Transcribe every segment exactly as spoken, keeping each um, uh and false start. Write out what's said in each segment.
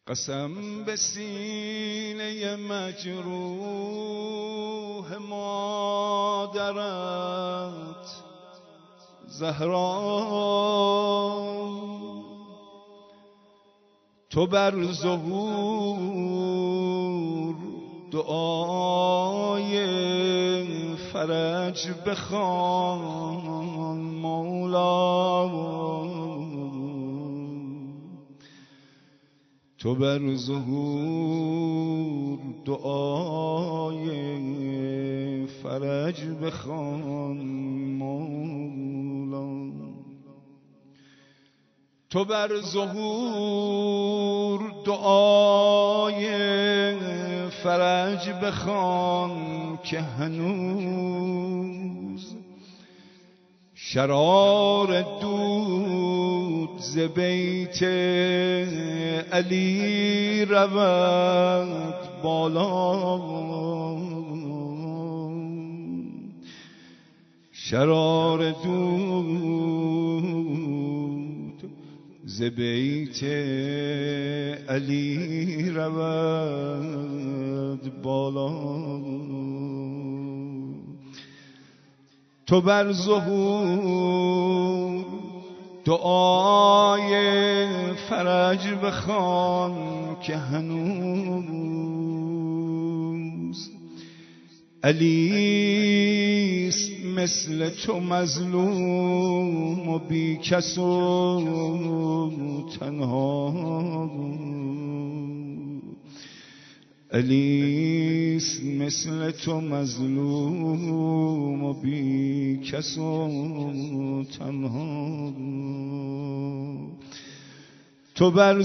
قسم به سینه مجروح مادرت زهرا، تو بر ظهور دعای فرج بخوان مولا، تو بر ظهور دعای فرج بخوان مولا، تو بر ظهور دعای فرج بخوان که هنوز شرار دود ز بیت علی رود بالا، شرار دود ز بیت علی رود بالا، تو بر ظهور دعای فرج بخوان که هنوز علیست مثل تو مظلوم و بی کس و تنها، علیست مثل تو مظلوم و بی کس و تنها، تو بر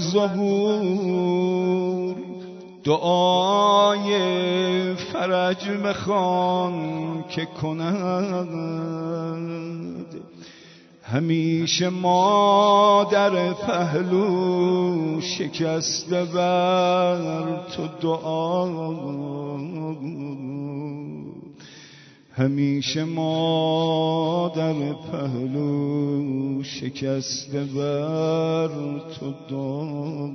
ظهور دعای فرج بخوان که کند همیشه مادر پهلو شکسته بر تو دعا، همیشه مادر پهلو شکسته بر تو دعا،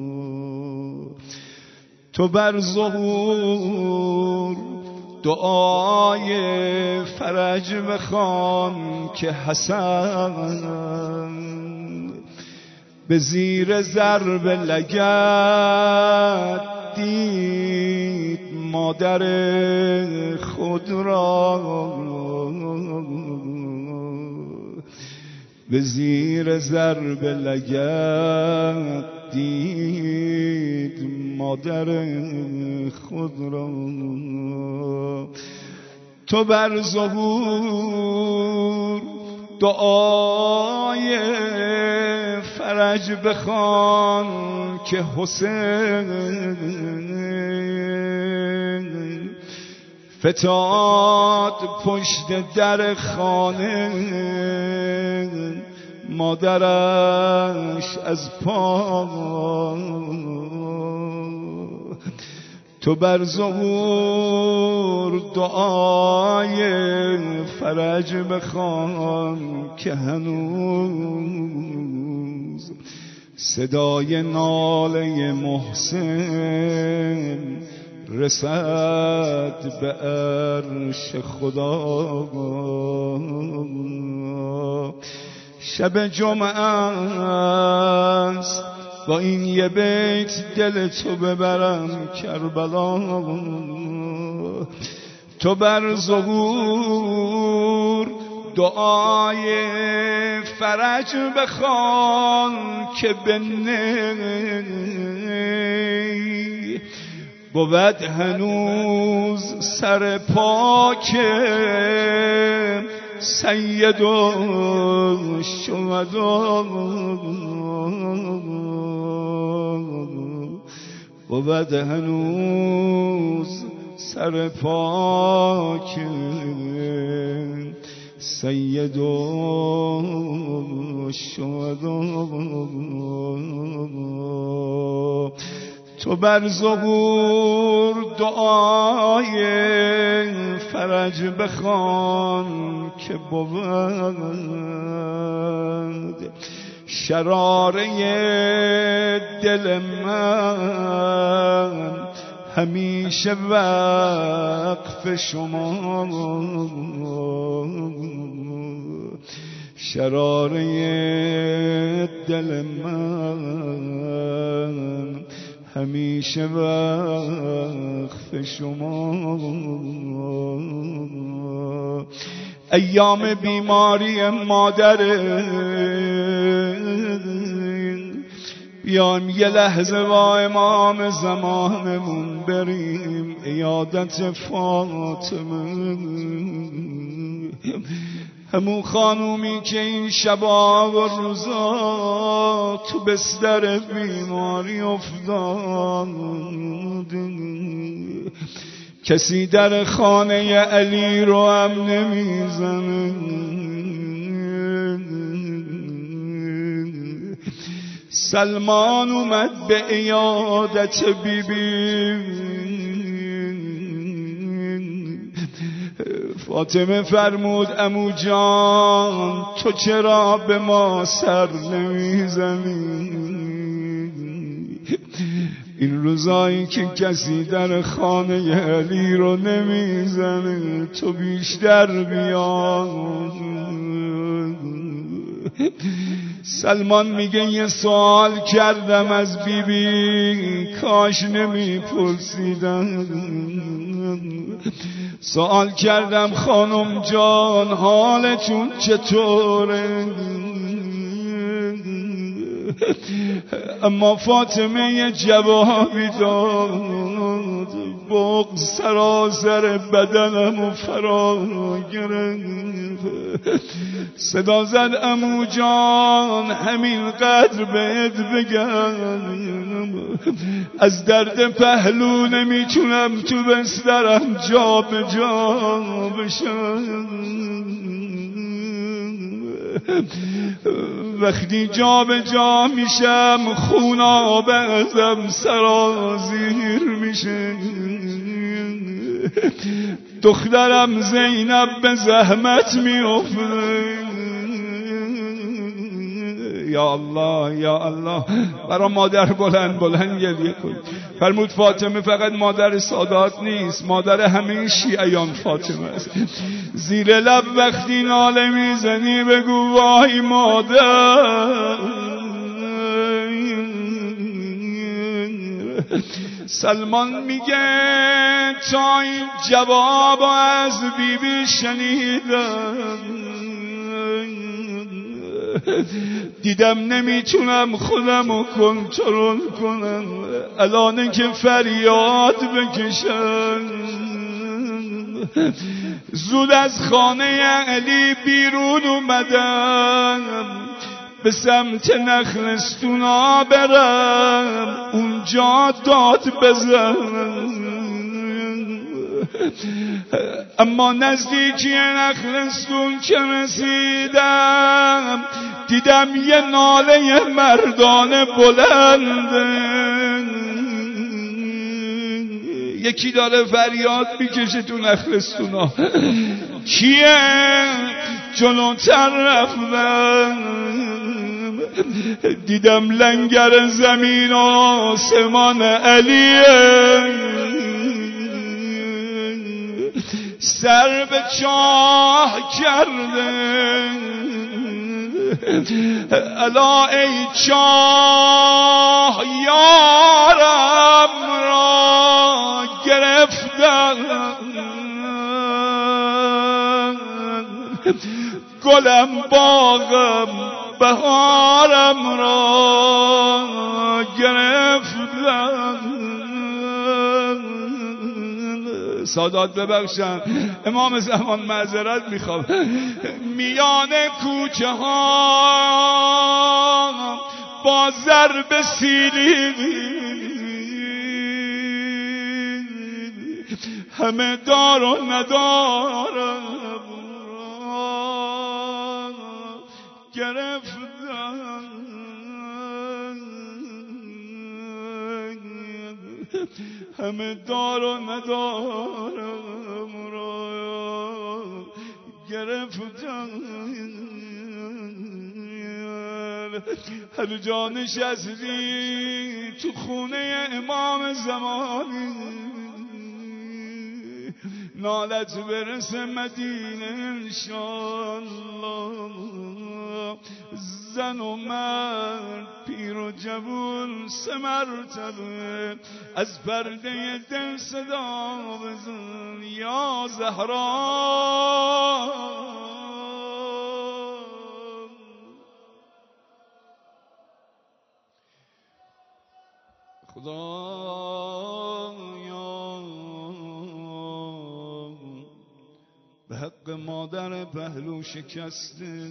تو بر ظهور دعای فرج بخوان که حسن به زیر ضرب لگد دید مادر خود را، به زیر ضرب لگد دید مادر خود را، تو بر ظهور دعای فرج بخوان که حسین فتاد پشت در خانه مادرش از پا، تو بر ظهور دعای فرج بخوان که هنوز صدای ناله محسن رسد به عرش خدا، شب جمعه است با این یه بیت دل تو ببرم کربلا، تو بر ظهور دعای فرج بخوان که به نی بود هنوز سر پاک سید الشهدا، بود هنوز سر پاک سید الشهدا، تو بر ظهور دعای فرج بخوان که بود شراره دل من همیشه وقف شما، شراره دل من همیشه وقف شما. ایام بیماری مادره بیایم یه لحظه با امام زمانمون بریم عیادت فاطمه، همون خانومی که این شبا و روزا تو بستر بیماری افتاد. کسی در خانه علی رو هم نمیزنه. سلمان اومد به عیادت بی بی، فاطمه فرمود عمو جان تو چرا به ما سر نمیزنی؟ این روزایی که کسی در خانه علی رو نمیزنه تو بیشتر بیا. سلمان میگه یه سوال کردم از بی بی کاش نمیپرسیدم. سوال کردم خانم جان حالتون چطوره؟ اما فاطمه یه جوابی داد، بغض سراسر بدنمو فرا گرفت. صدا زد عمو جان همین قدر بهت بگم، از درد پهلو نمیتونم تو بسترم جا به جا بشم. وقتی جا به جا میشم خوناب ازم سرازیر میشه. دخترم زینب به زحمت میافته. یا الله یا الله، برای مادر بلند بلند گریه کن. فرمود فاطمه فقط مادر سادات نیست، مادر همه شیعیان فاطمه است. زیر لب وقتی ناله میزنی بگو وای مادر. سلمان میگه تا این جواب از بی بی شنیدم دیدم نمیتونم خودمو کنترل کنم، الان که فریاد بکشم. زود از خانه علی بیرون اومدم به سمت نخلستونا برم اونجا داد بزنم. اما نزدیکی نخلستون که رسیدم دیدم یه ناله مردانه بلنده، یکی داره فریاد میکشه تو نخلستونا. کیه؟ جلوتر رفتم دیدم لنگر زمین و آسمان علیه، سر به چاه کرده. الا ای چاه یارم را گرفتم، گلم باغم بهارم را گرفتم. سادات ببخشن امام زمان معذرت میخوام. میان کوچه ها با ضرب سیلی همه دار و ندارم گرفتم. همه دار و ندارم را گرفتم. هر جا نشستی تو خونه امام زمانی نالت برسه مدینه انشالله زن و مرد پیر و جوون سه مرتبه از پرده دل صدا بزن یا زهرا خدایا به حق مادر پهلو شکسته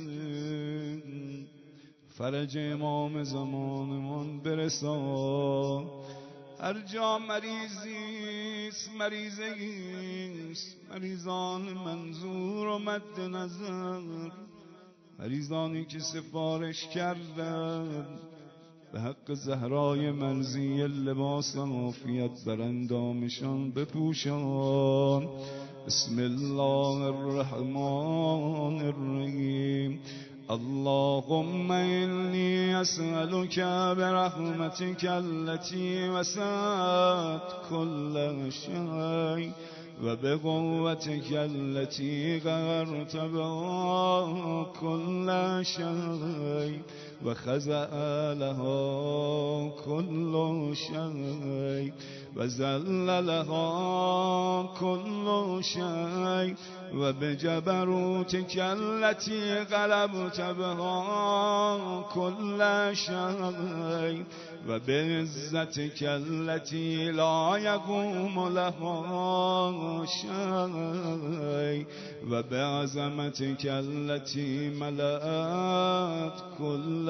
فرج امام زمانمان برسان هر جا مریضیست مریضیست مریضان منظور و مد نظر مریضانی که سفارش کردن به حق زهرای مرضی لباس عافیت بر اندامشان بپوشان بسم الله الرحمن الرحیم اللهم إني أسألك برحمتك التي وسعت كل شيء وبقوتك التي غفرت بها كل شيء وخزأ لها كل شيء وزل لها كل شيء وبجبروتك التي غلبت بها كل شيء وبعزتك التي لا يقوم لها شيء وبعظمتك التي ملأت كل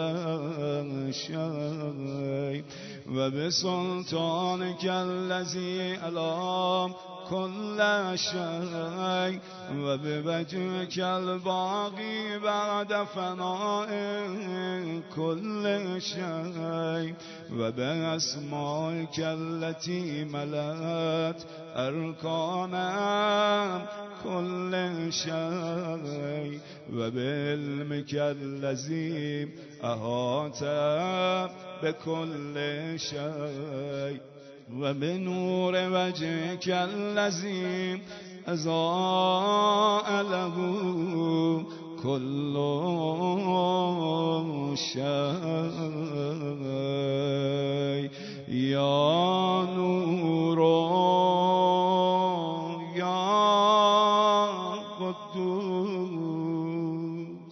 شيء وبسلطانك الذي ألام كل شيء وبوجهك الباقي بعد فناء كل شيء وبأسمائك التي ملأت أركان كل شيء وبعلمك الذي أحاط بكل شيء وبنور وجهك الذي أضاء له كل شيء يا نور يا قدوس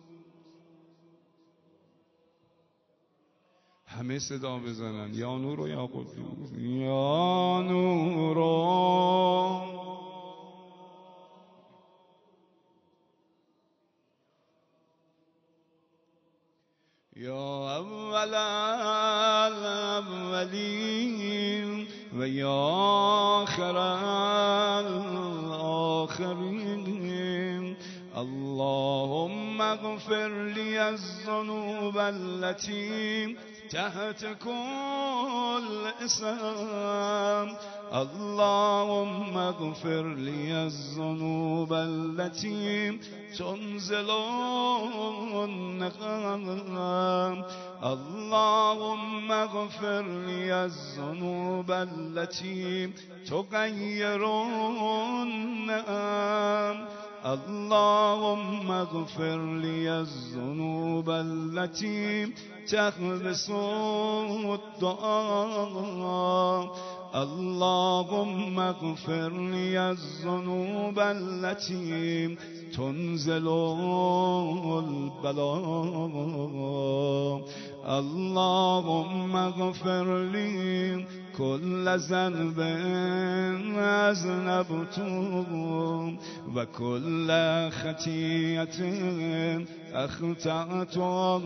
همه صدا بزنن یا نور و یا قدوس یا نور یا اول الاولین و یا آخر الاخرین اللهم اغفر لي الذنوب التي تحت كل اسم اللهم اغفر لي الذنوب التي تنزل النقم اللهم اغفر لي الذنوب التي تغير النعم اللهم اغفر لي الذنوب التي تحبس الدعاء اللهم اغفر لي الذنوب التي تنزل البلاء اللهم اغفر لي كل ذنب أذنبته وكل خطيئة أخطأت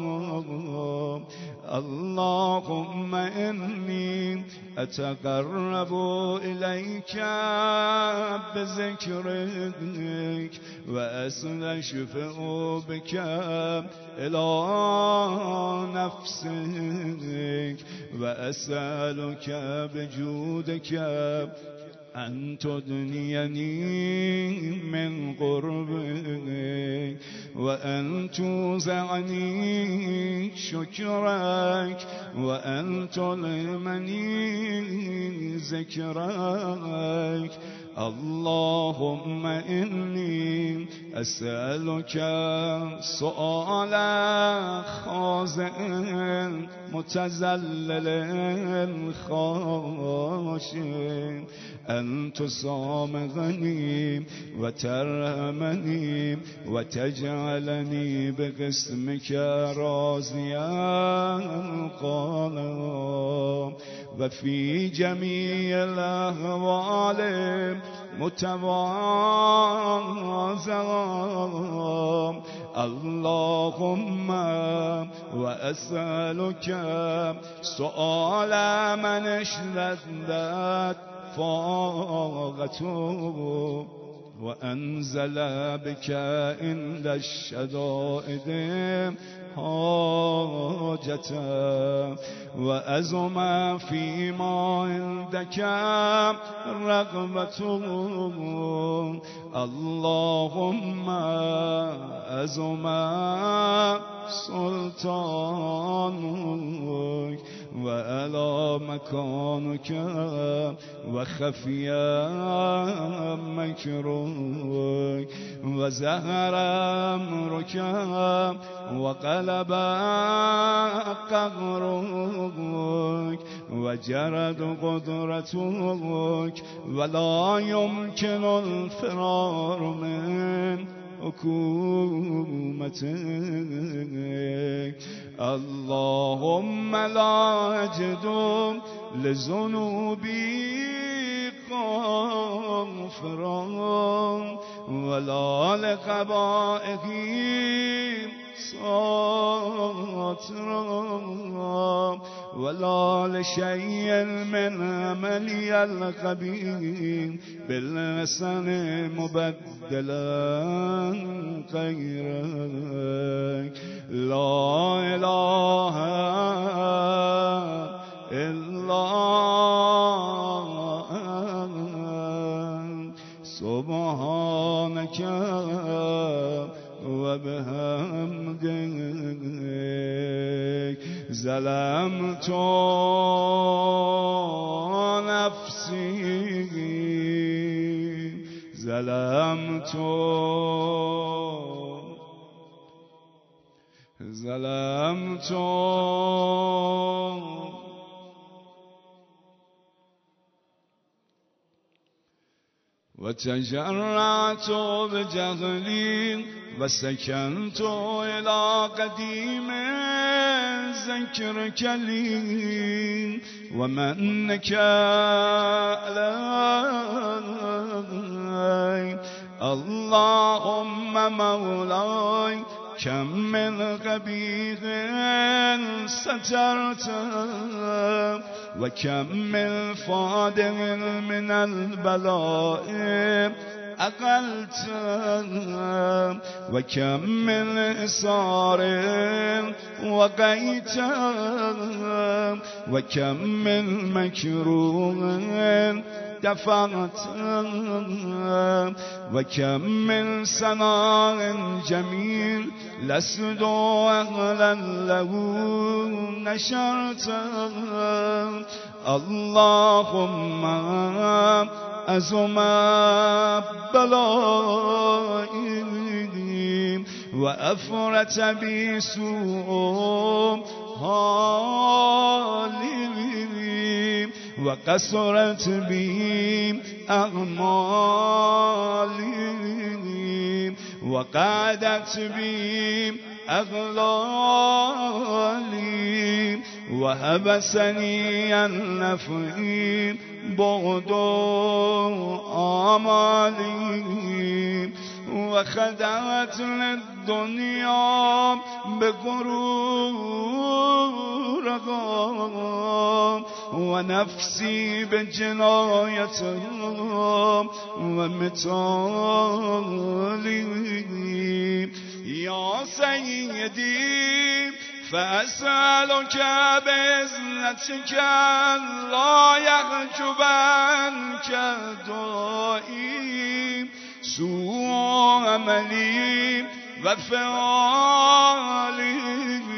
اللهم إني أتقرب إليك بذكرك وأستشفع بك إلى نفسك وأسألك بجودك أن تدنيني من قربك وأن توزعني شكرك وأن تلهمني ذكرك. اللهم إني أسألك سؤال خاضع متذلل خاشع أن تسامحني وترحمني وتجعلني بقسمك راضيا قانا وفي جميع الأحوال متواضعا. اللهم وأسألك سؤال من اشتدت فاقته وأنزل بك عند الشدائد حاجته وأزم فيما عندك رغبته. اللهم أزم سلطانك وعلى مكانك وخفيا مكرك وزهر أمرك وقلب قهرك وجرد قدرتك ولا يمكن الفرار من حكومتك. اللهم لا أجد لذنوبي غفرا ولا لقبائحي ساترا ولا لشيء من عملي الخبيث باللسان مبدلا غيرك. لا إله إلا سبحانك وبحمدك ظلمت نفسي ظلمت ظلمت وتجرعت بجهلي وسكنت إلى قديم ذكرك لي ومنك علي. اللهم مولاي كم من قبيح سترته وكم من فادح من البلاء أقلت وكم من إصار وقيت وكم من مكروه دفعت وكم من ثناء جميل لست أهلا له نشرت. اللهم أزم بلائي وأفرت بي سوء حالي وقصرت بي أعمالي وقعدت بي أغلالي وهبسني عن نفعي بعد آمالي وخدعت للدنيا بغرورها ونفسي بجنايتها ومثالي. يا سيدي فأسألك بإذنتك لا يحجبنك دعایی سوء عملی و فعالی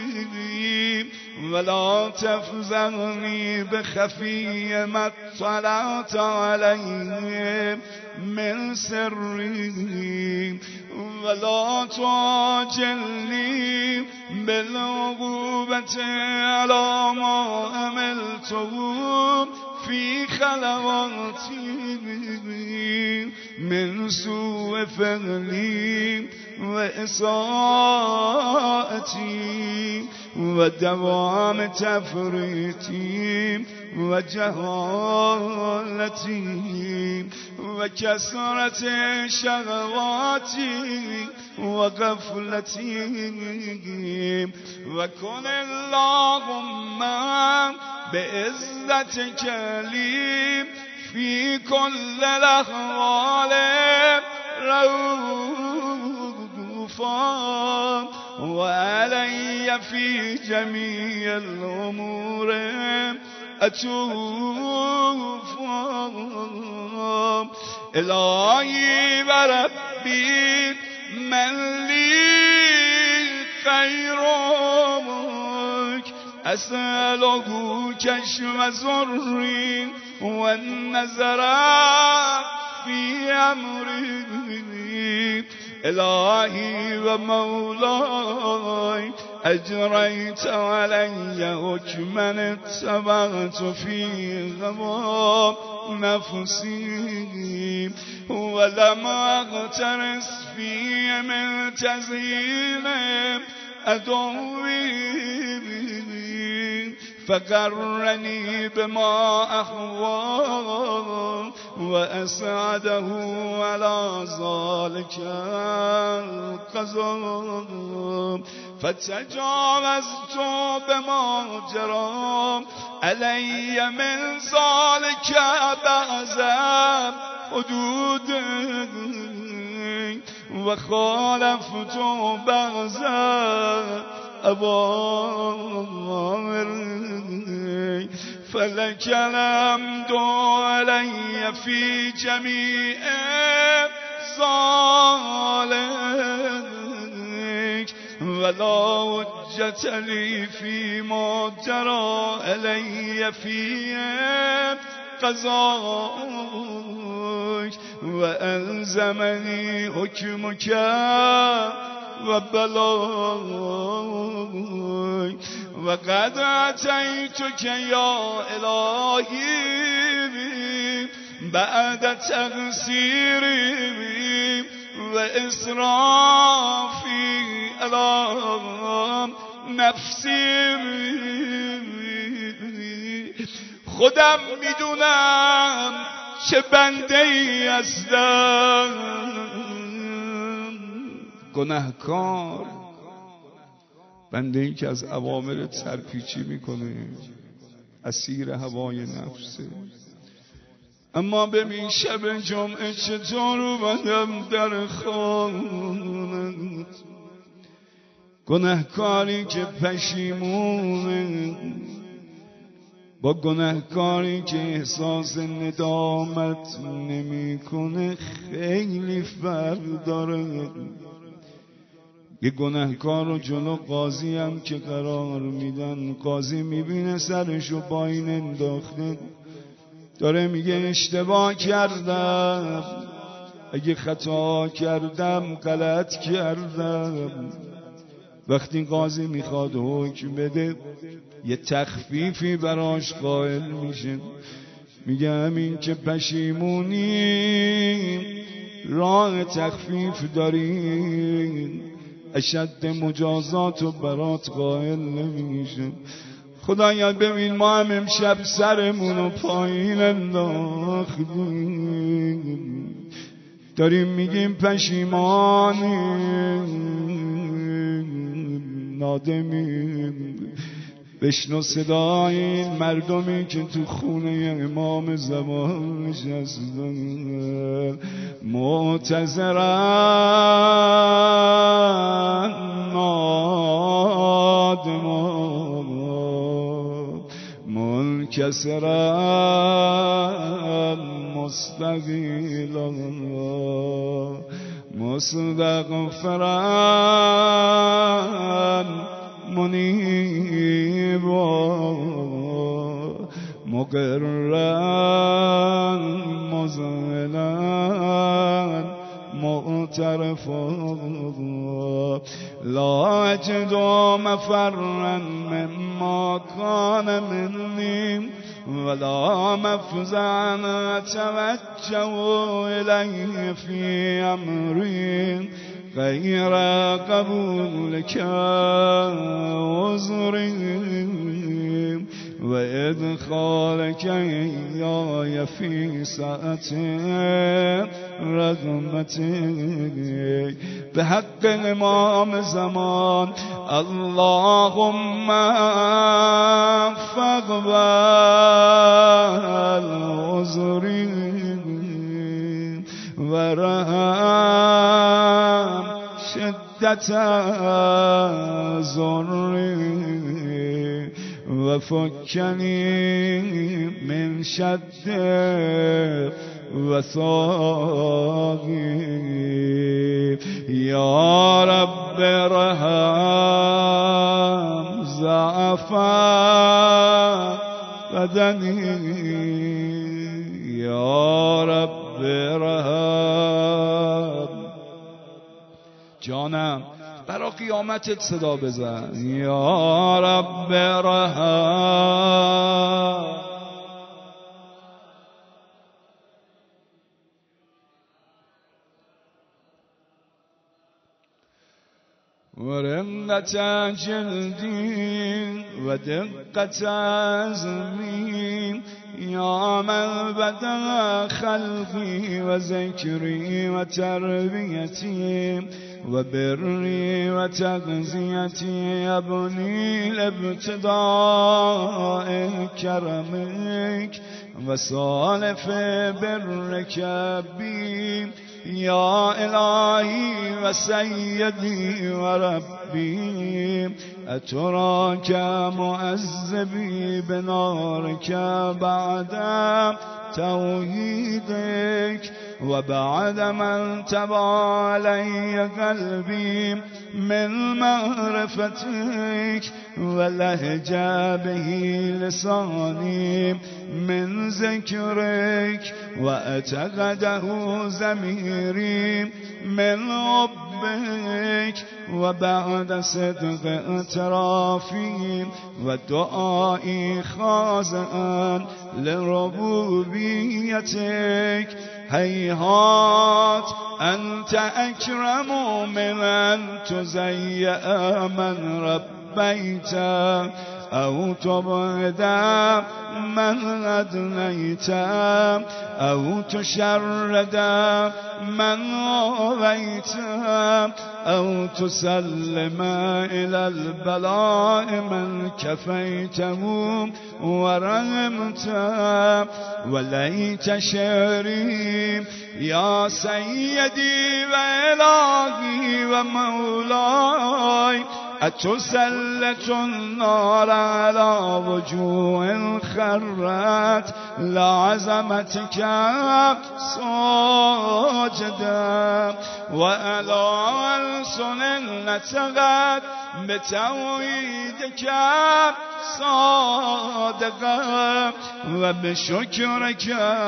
ولا تفزعني بخفي ما اطلعت عليه من سري ولا تعجلني بالعقوبة على ما عملته في خلواتي من سوء فعلي وإساءتي ودوام تفريطي وجهالتي وكثرة شهواتي وغفلتي وكن اللهم بعزتك لي في كل الأحوال رؤوفا وعلي في جميع الأمور أتوفا إلهي وربي من لي خيرك أسأله كشف ضري والنظر في أمري إلهي ومولاي أجريت علي حكما اتبعت فيه هوى نفسي ولم أغترس فيه من تزيين عدوي فقرني بما أهوى وأسعده على ذلك القضاء فتجاوزت بما جرى علي من ذلك بعض حدودي وخالفت بعض أوامري فلك الحمد علي في جميع ذلك ولا حجة لي فيما جرى علي فيه قضاءك وألزمني حكمك وبلاغ وقد أتيتك يا إلهي بعد تقصيري وإسرافي على نفسي خودم میدونم چه بنده ای هستم گناهکار، بنده ای که از اوامرت سرپیچی میکنه، اسیر هوای نفسه. اما ببین شب جمعه چطور اومدم در خانت، گناهکاری که پشیمونه، با گناهکاری که احساس ندامت نمیکنه خیلی فرق داره. یه گناهکار رو جلو قاضی هم که قرار میدن، قاضی میبینه سرشو پایین انداخته، داره میگه اشتباه کردم، اگه خطا کردم غلط کردم. وقتی قاضی میخواد حکم بده یه تخفیفی براش قائل میشه، میگه همین که پشیمونی راه تخفیف داری، اشد مجازات و برات قائل نمیشه. خدایا ببین ما هم امشب سرمونو پایین انداختیم، داریم میگیم پشیمانیم، نادمیم. بشنو صدای این مردمی که تو خونه امام زمان نشستن، معتذرن نادمان، ملک منكسرا مستقيلا مستغفرا منيبا مقرا مذعنا معترفا لا أجد مفرا مما كان مني ولا مفزعا أتوجه إليه في أمري غير قبولك وزري وإدخالك إياي في ساعة رغمتي بحق الإمام زمان اللهم فاقبل عذري ورحم شدة ضري وفكني من شد وثاقي يا رب ارحم ضعفا بدني يا رب ارحم جانم برا قیامتت صدا بزن یا رب ارحم ورقة جلدي ودقة عزمي يا من بدأ خلقي وذكري وتربيتي وبري وتغذيتي يبني لابتداء كرمك وصالف برك بي يا إلهي وسيدي وربي أتراك معذبي بنارك بعد توحيدك وبعد من تبع علي قلبي من معرفتك ولهج به لساني من ذكرك وأتغده ضميري من حبك وبعد صدق اعترافي ودعائي خاضعا لربوبيتك هيهات أنت أكرم من أن تزيئ من ربيت أو تبعد من أدنيت أو تشرد من غويت أو تسلم إلى البلاء من كفيته ورحمت وليت شعري يا سيدي وإلهي ومولاي أتسلط النار على وجوه خرت لعظمتك ساجدا وعلى ألسن نطقت بتوحيدك صادقا وبشكرك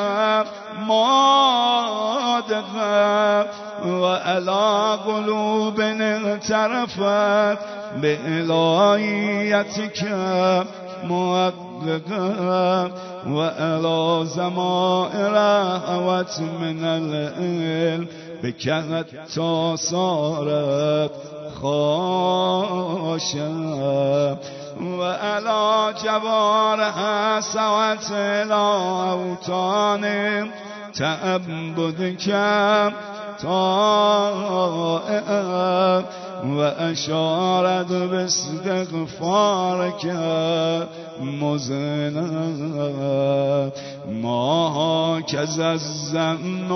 مادقا وعلى قلوب اغترفت بإلهيتك محققا وعلى ضمائر هوت من العلم بك حتى صارت خاشعة وعلى جوارها سوت إلى أوطان تعبدك طائعة وأشارت باستغفارك مزنا ما هكذا الظن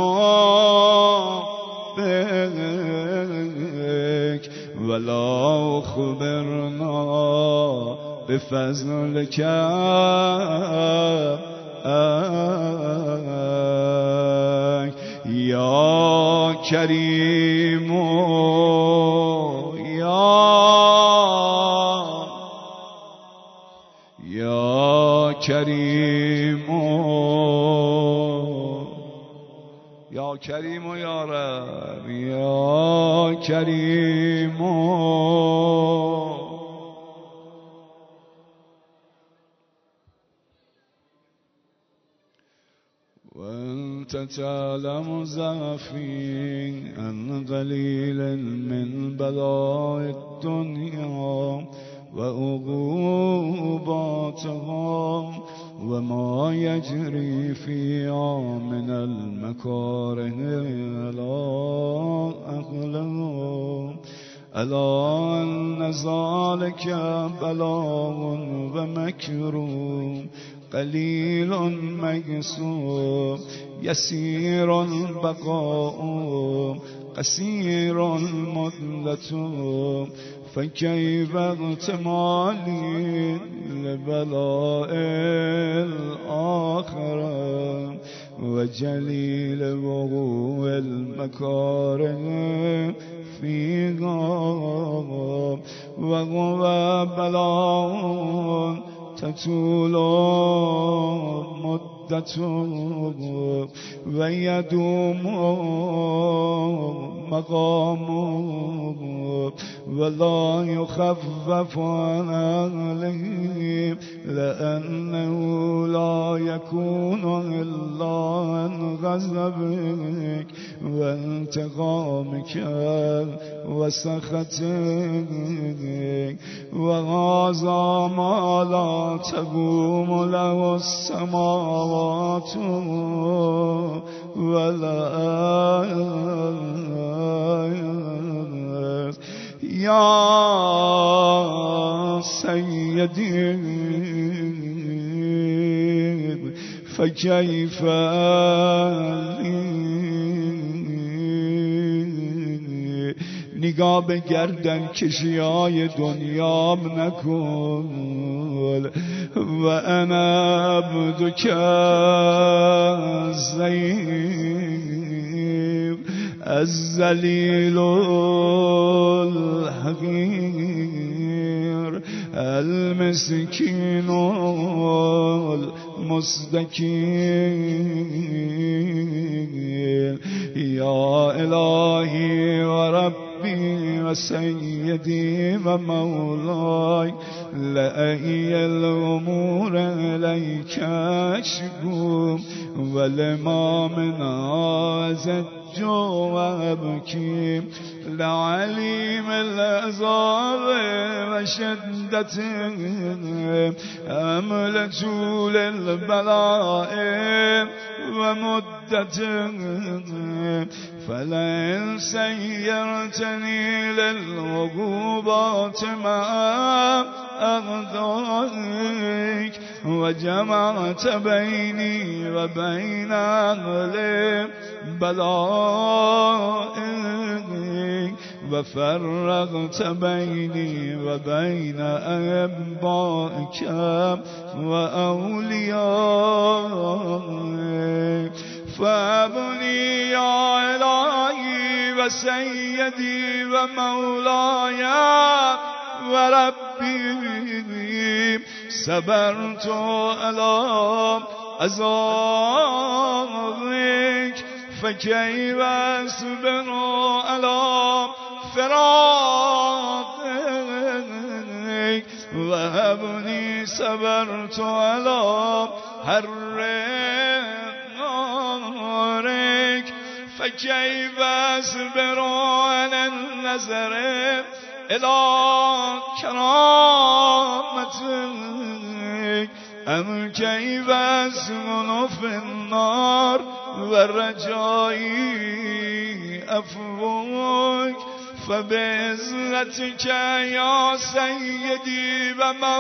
بك ولا خبرنا بفضلك یا کریم یا یا کریم یا کریم یا رب یا کریم وأنت تعلم ضعفي عن قليل من بلاء الدنيا وعقوباتها وما يجري فيها من المكاره على أهله ألا أن ذلك بلاء ومكروه قليل مقسوم يسير البقاء قصير المدة فكيف اغتمالي لبلاء الآخرة وجليل وقوع المكاره فيها وهو بلاء تطول مدته ويدوم مقامه ولا يخفف عن أهله لأنه لا يكون إلا عن غضبك وانتقامك وسخطك وهذا ما لا تقوم له السماوات والأرض يا سيدي فكيف نگاه به گردن کشیای دنیام نکن و انا عبدک ضعیف الذلیل الحقیر المسکین المستکین یا الهی و ربی و سیدی و مولاي لأي الأمور إليك أشكو ولما من أزج وأبكي لعليم العذاب وشدته أملت للبلاء ومدته فلئن سيرتني للعقوبات مع أعدائك وجمعت بيني وبين أهل بلائك وفرقت بيني وبين أحبائك وأوليائك فابني يا إلهي وسيدي ومولاي وربي صبرت على عذابك فكيف أصبر على فراقك وهبني صبرت على حر نارك فكيف أصبر على النظر إلى كرامتك أم كيف أسكن في النار ورجائي أفوك فبعزتك يا سيدي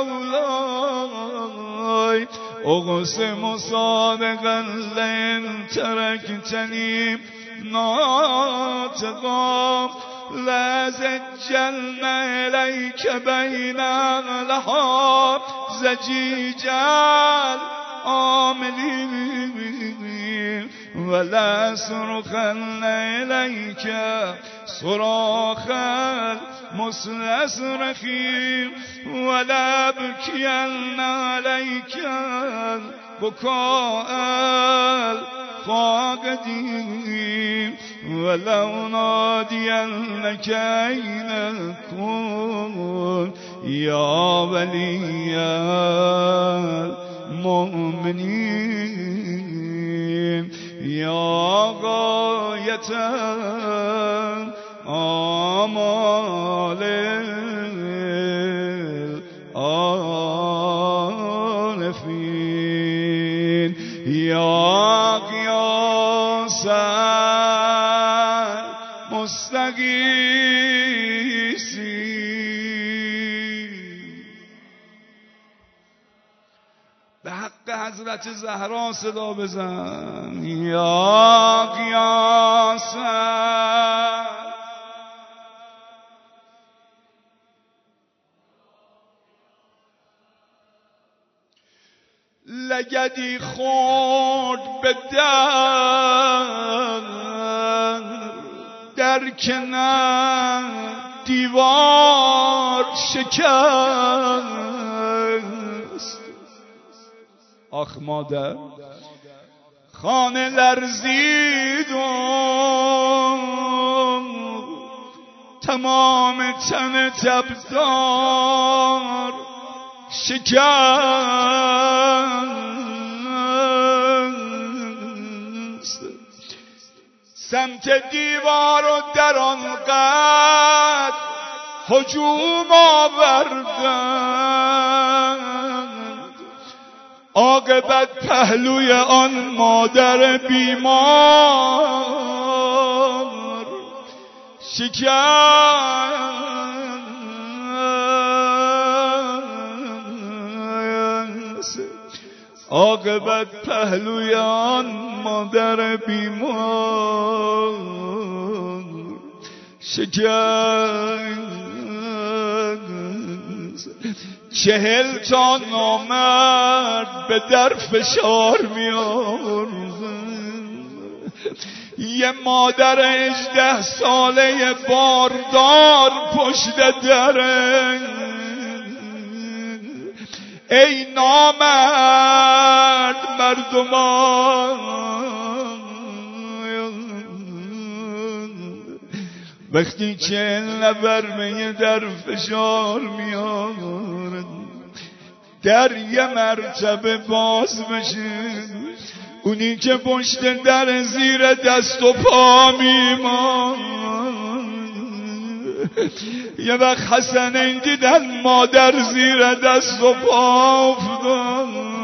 ومولاي أقسم صادقا لئن تركتني ناطقا لزجلنا إليك بين لها زجيج العاملين ولا صرخن إليك صراخ المستصرخين ولا بكين عليك بكاء الفاقدين ولو نادينك أين كن يا ولي المؤمنين يا غاية آمال العارفين يا قياس المستغیثین. به حق حضرت زهرا صدا بزن. یا قیاس لگدی خورد به در در کنار دیوار شکست. آخ مادر خانه لرزید و تمام تن تبدار شکست. سمت دیوار و در آنقدر هجوم آوردند عاقبت پهلوی آن مادر بیمار شکست. عاقبت پهلوی آن مادر بیمار شکست. چهل تا نامرد به در فشار می آوردند. یه مادر هجده ساله باردار پشت دره. ای نامرد مردمان وقتی چهل نفر به در فشار میارن در یه مرتبه باز بشه، اونی که پشت در زیر دست و پا میمان. یه وقت حسنین دیدن مادر زیر دست و پا افتاد،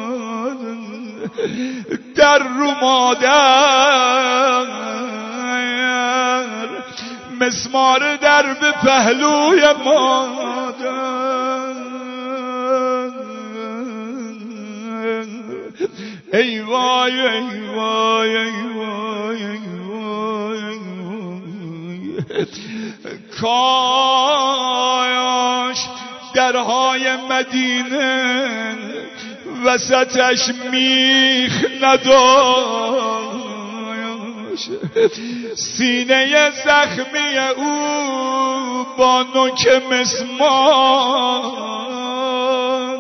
در رو مادر مسمار در به پهلوی مادر. ای وای ای وای ای وای ای وای کاش درهای مدینه وسطش میخ نداشت، سینه زخمی او با نوک مسمار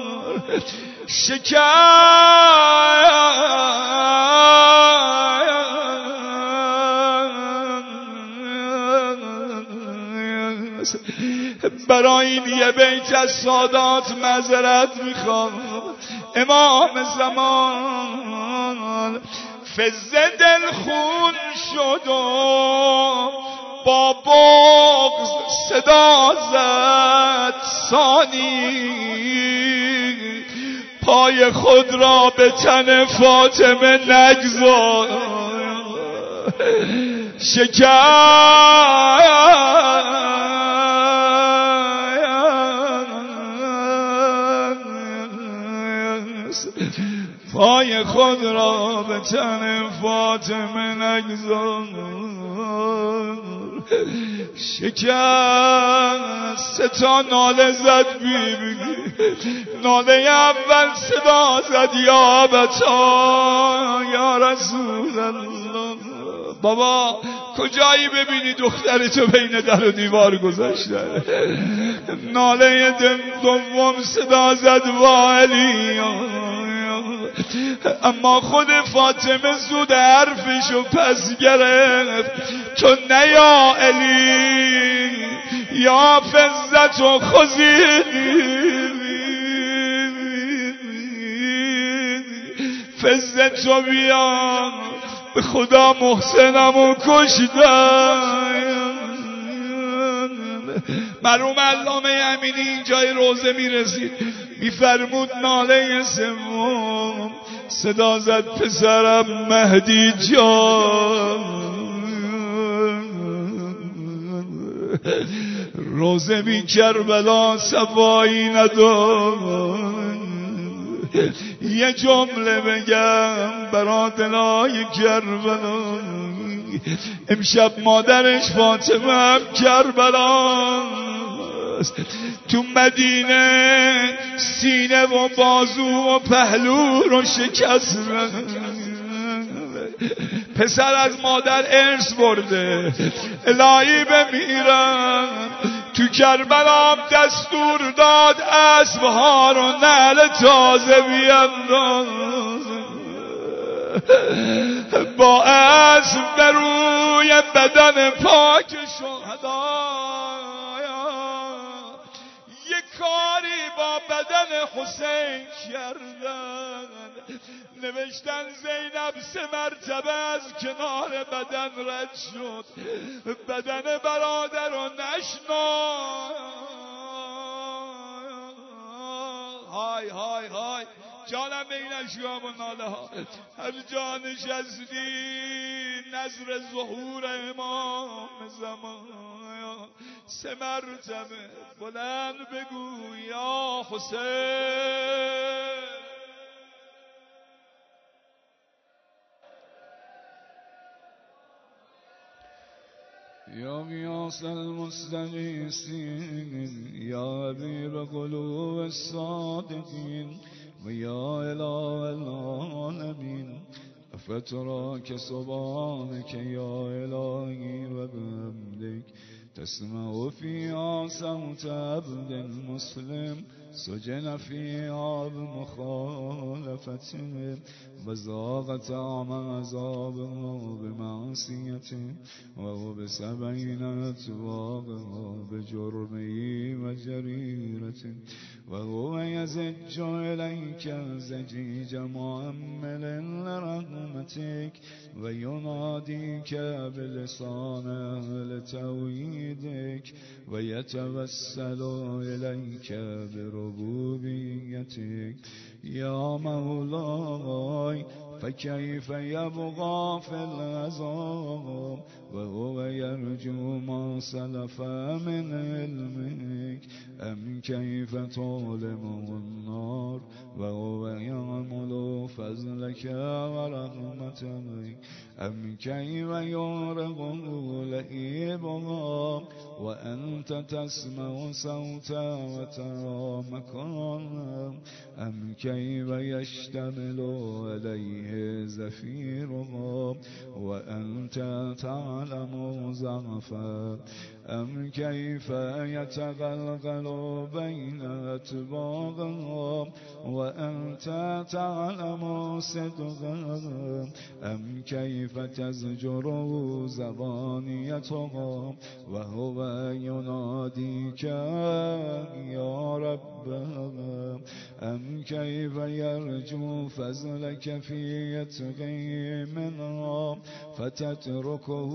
شکست. برای این یه بیت از سادات معذرت میخوام. امام زمان فزه دلخون شد و با بغض صدا زد ثانی، پای خود را به تن فاطمه نگذار شکست. پای خود را به تن فاطمه نگذار. شکست تا ناله زد بی بی ناله اول صدا زد یا بتا یا رسول الله. بابا کجایی ببینی دخترتو بین در و دیوار گذاشته؟ ناله دوم صدا زد وا علی، اما خود فاطمه زود حرفشو پس گرفت چون نه یا علی یا فزت و خزید فزتو بیا به خدا محسنمو کشتن. مرحوم علامه امینی اینجای روزه میرسید میفرمود ناله سوم صدا زد پسرم مهدی جان. روزه بی کربلا صفایی ندارد. یه جمله بگم برا دلای کربلا، امشب مادرش فاطمه هم کربلاست. تو مدینه سینه و بازو و پهلو رو شکست. پسر از مادر ارث برده، الهی بمیرم. تو کربلا دستور داد اسبها رو نعل تازه بینداز، با اسب به روی بدن پاک شهدا یک کاری با بدن حسین کردن. نوشتن زینب سه مرتبه از کنار بدن رد شد، بدن برادر رو نشناخت. های های های جانم به این اشیام و ناله ها. هر جا نشستی نظر ظهور امام زمان سه مرتبه بلند بگو یا حسین. یا غیاث المستغیثین یا عبیر قلوب الصادقین و یا اله العالمین فتراک سبحانک یا الهی و بحمدک تسمع فیها صوت عبد مسلم سجن فیها بمخالفته و ذاق طعم عذابها بمعصیته و بسبعین اتباقها بجرمه و جریرته و هو یزج الیک زجیج معمل لرحمتک و ینادیک بلسان اهل توحیدک و یتوسل الیک بربوبیتک یا مولای فکیف یبقى فی العذاب و هو یرجو ما سلف من علمک ام کیف طالب النار و هو یعمل فضلک و رحمتک ام کیف یارق لعیبها و انت تسمع صوتا و ترى مکانا ام کیف یشتمل علیه زفیرها و انت تعلم ضعفا ام کیف یتغلغل بین اطباقها و انت تعلم صدقا ام کیف تزجر زبانیتها و هو ینادیک یا ربها ام کیف یرجو فضلک فی یتقی منها فتترکه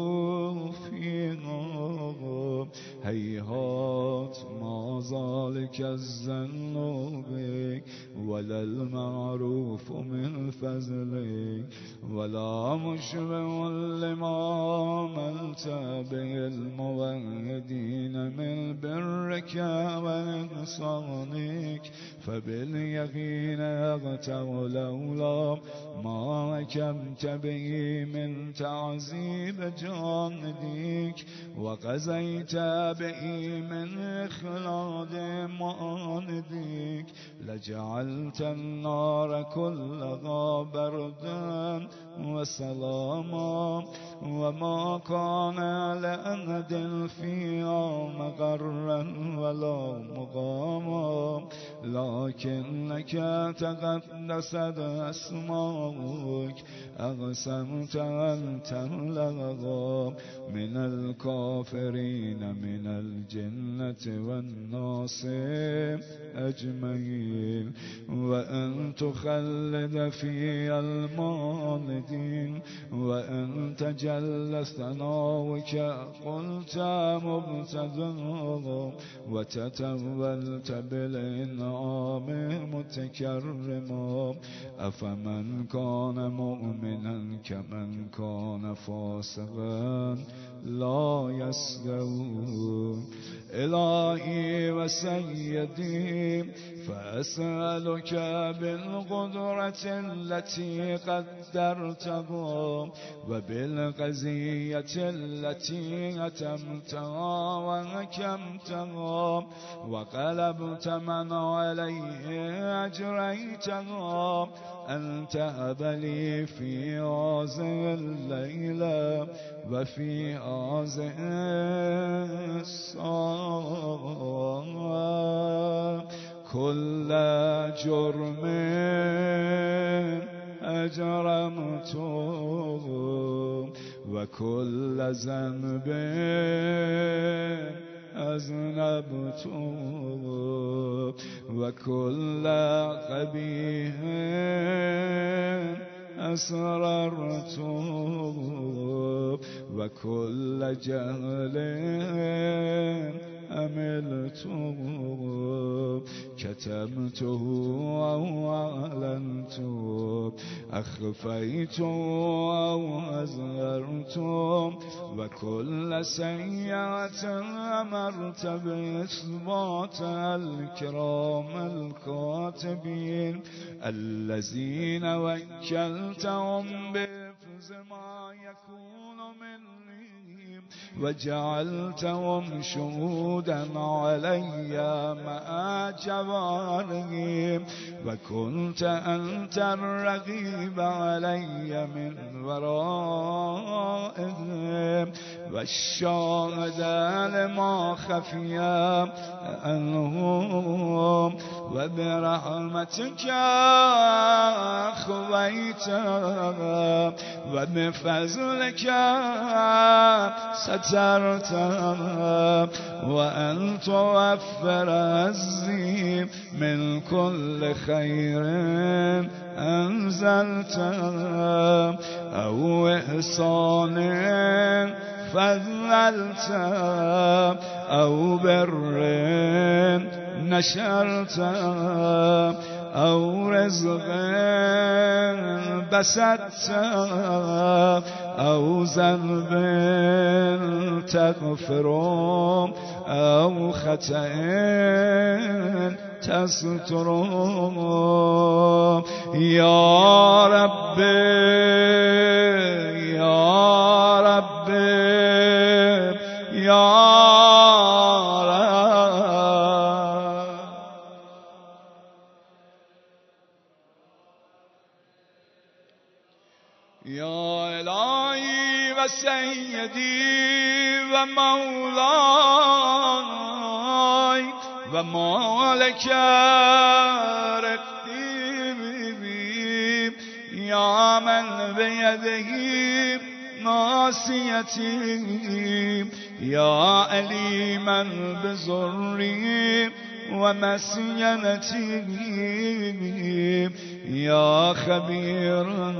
فیها هیهات ما ذلک الظن بک ولا المعروف من فضلک ولا مشبع لما عملت به الموحدین من برک و احسانک فباليقين أغتر لولا ما حكمت به من تعذيب جانديك وقضيت به من إخلاد مانديك لجعلت النار كلها بردا وسلاما وما كان لأحد فيها مقرا ولا مقاما لكنك تقدست أسماؤك أقسمت أن تملأها من الكافرين من الجنة والناس أجمعين وأن تخلد في المالدين وأن تجل ثناؤك قلت مبتدا وتتولت بالإنعام متكرما أفمن كان مؤمنا كمن كان فاسقا لا يستوون إلهي وسيدي فأسألك بالقدرة التي قدرتها وبالقضية التي أتمتها وحكمتها وقلبت من عليه أجريتها أن تهب لي في هذه الليلة وفي هذه الساعة كل جرم أجرمته وكل ذنب أذنبته وكل قبيح أسررته وكل جهل أملته كتمته أو أعلنته أخفيته أو أظهرته وكل سيئة أمرت بإثبات الكرام الكاتبين الذين وكلتهم بحفظ ما يكون مني وجعلتهم شهودا علي مع جوارهم وكنت أنت الرقيب علي من ورائهم والشاهد لما خفي عنهم وبرحمتك خويت وبفضلك سترت وأن توفر عزي من كل خير أنزلت أو إحسان فضلت أو بر نشرت أو رزق بسطت أو ذنب تغفر أو خطأ تستر يا رب يا رب يا يا إلهي وسيدي ومولاي ومالك رقيبي يا من بيده ناصيتي يا أليما بزري ومسينتي يا خبيرا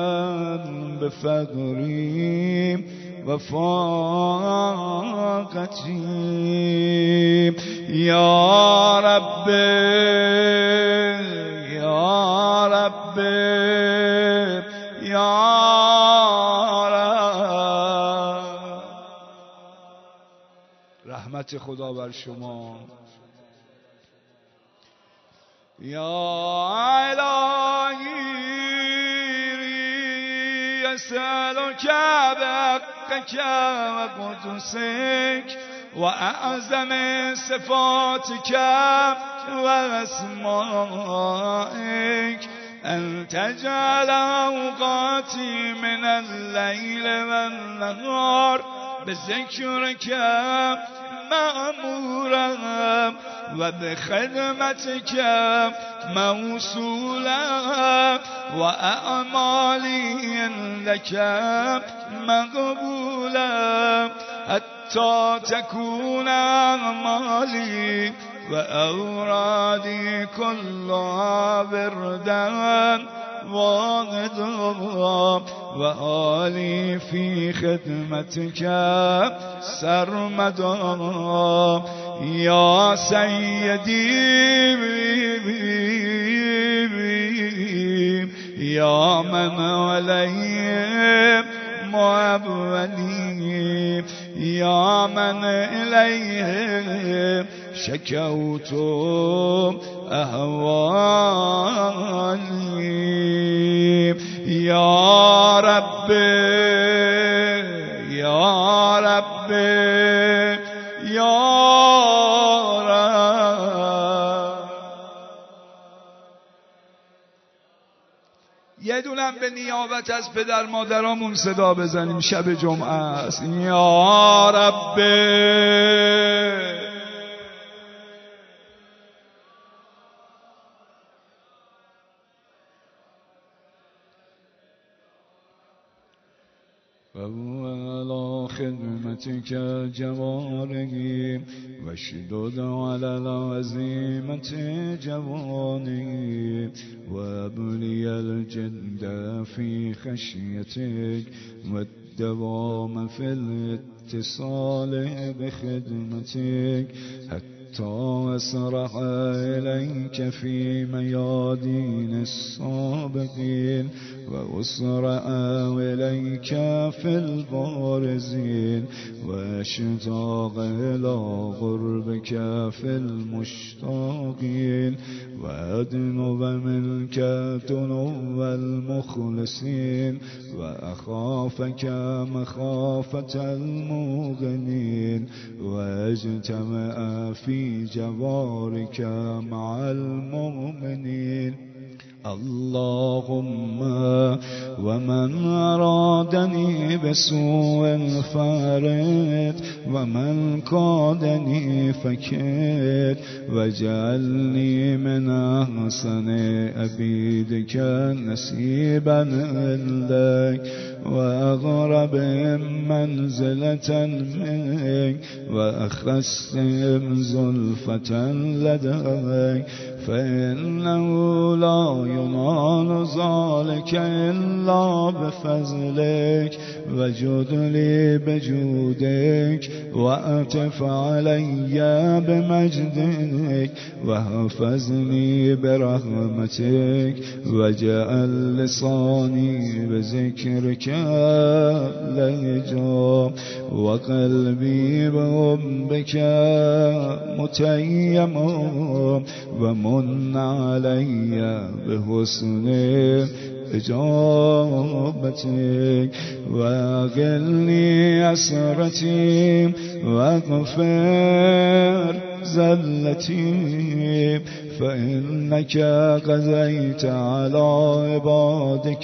بفقري وفاقتي يا رب يا رب يا رب. رحمت خدا بر شما. يا إلهي أسألك بحقك وقدسك وأعظم صفاتك وأسمائك أن تجعل أوقاتي من الليل والنهار بذكرك مأمورا وبخدمتك موصولا وأعمالي عندك مقبولا حتى تكون أعمالي وأورادي كلها بردا واغدا وآلي في خدمتك سرمدا يا سيدي يا من عليه معولي يا من إليه شكوت أهوالي يا ربي يا ربي يا یه دونم به نیابت از پدر مادرامون صدا بزنیم شب جمعه است. یا رب وهو على خدمتك جواري واشدد على العزيمة جواني وابلي الجد في خشيتك والدوام في الاتصال بخدمتك حتى أسرع إليك في ميادين السابقين وأسرع إليك في البارزين وأشتاق إلى قربك في المشتاقين وأدنو منك دنو المخلصين وأخافك مخافة المغنين وأجتمع في جوارك مع المؤمنين. اللهم ومن أرادني بسوء فارد ومن قادني فكد وجعلني من أحسن أبيدك نسيبا عندك وأغرب منزلة منك وأخسهم زلفة لديك فإنه لا ينال ذلك إلا بفضلك وجد لي بجودك وأتف علي بمجدك وحفظني برحمتك وجعل لساني بذكرك لهجا وقلبي بحبك متيم ومن علي بحسن إجابتك وأغلني أسرتي واغفر زلتي فإنك قضيت على عبادك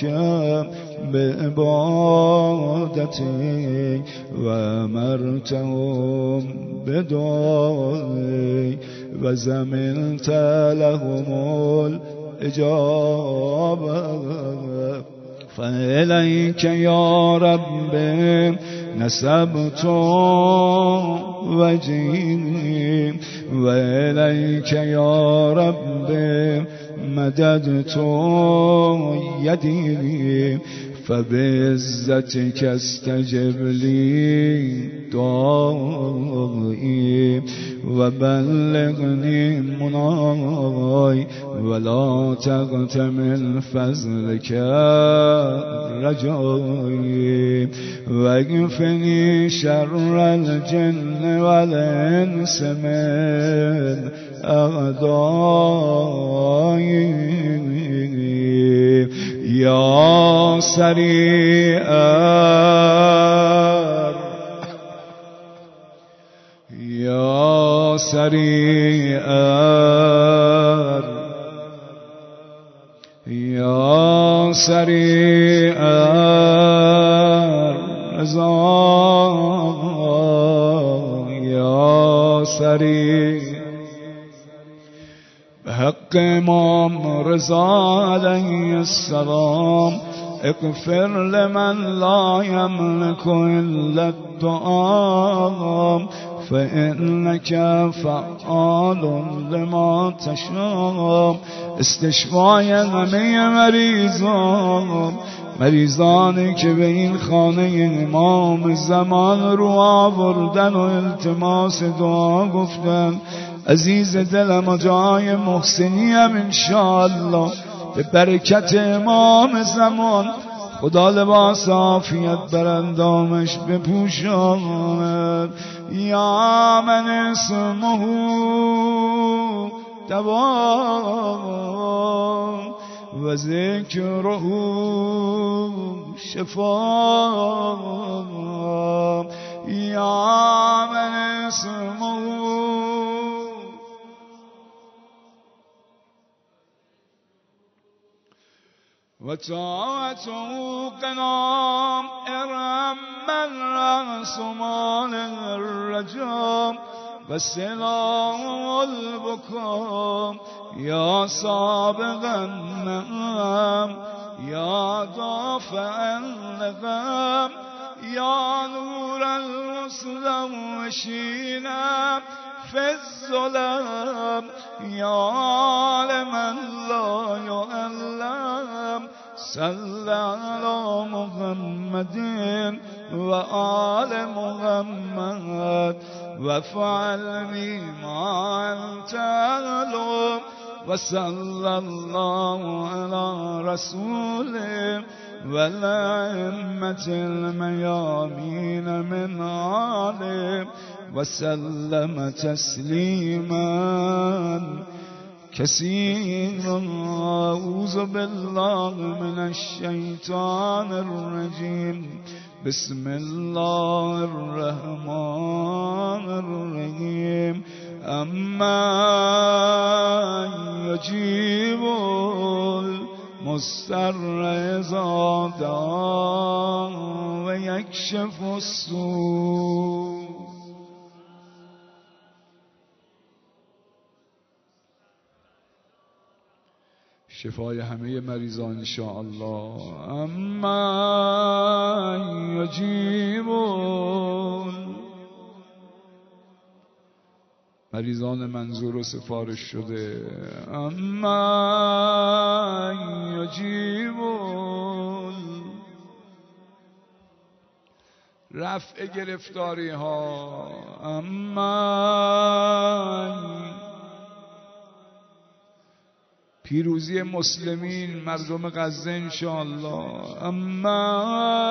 بعبادتك وأمرتهم بدعائك وزمنت لهم الإجابة فإليك يا رب نسبت وجهي وإليك يا رب مددت يدي فبعزتك استجب لي دعائي وبلغني مناي ولا تغتمل فضلك رجائي واكفني شر الجن والإنس من أعدائي يا سريع يا سريع يا سريع الرضا يا سريع بحق امام رضا عليه السلام اغفر لمن لا يملك الا الطعام فإنك فعال لما تشاء. استشفای همه مریضان، مریضانی که به این خانه امام زمان رو آوردن و التماس دعا گفتن. عزیز دلم و جای محسنیم انشاءالله به برکت امام زمان خدا لباس عافیت بر اندامش بپوشاند. یا من اسمه دوا و ذکره شفا. یا من اسمه و طاعته قنام ارم من رأس مال الرجام و سلام البکام یا سابق النعم یا دافع النقم یا نور المستوشین فی الظلم یا لمن لا يعلم صل على محمد و آل محمد وفعل بما انت اهله وصلى الله على رسوله والأئمة الميامين من آله وسلم تسليما كثيرا. أعوذ بالله من الشيطان الرجيم. بسم الله الرحمن الرحيم. أما يجيب المضطر إذا دعا ويكشف السوء. شفای همه مریضان انشاءالله. اما یجیب مریضان منظور و سفارش شده. اما یجیب رفع گرفتاری ها. اما پیروزی مسلمین مردم غزه انشاءالله. اما